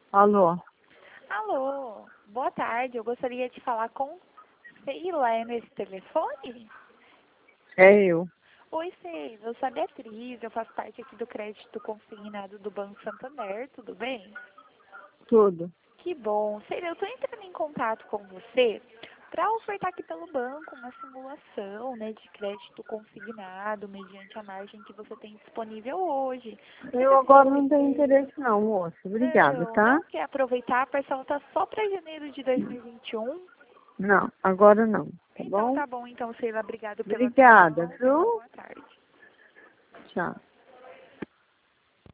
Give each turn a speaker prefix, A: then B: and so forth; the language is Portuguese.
A: Alô?
B: Alô, boa tarde. Eu gostaria de falar com Sheila, é nesse telefone?
A: É eu.
B: Oi, Sheila, eu sou a Beatriz, eu faço parte aqui do crédito consignado do Banco Santander, tudo bem?
A: Tudo.
B: Que bom. Sheila, eu estou entrando em contato com você para ofertar aqui pelo banco uma simulação, né, de crédito consignado mediante a margem que você tem disponível hoje. Você
A: Eu agora não tenho interesse não, moça. Obrigada, tá?
B: não quer aproveitar, a parcela está só para janeiro de 2021.
A: Não, agora não. Tá
B: Então
A: bom?
B: tá bom, então, Sheila, obrigado pela atenção.
A: Obrigada,
B: Tenha uma
A: viu?
B: boa tarde.
A: Tchau.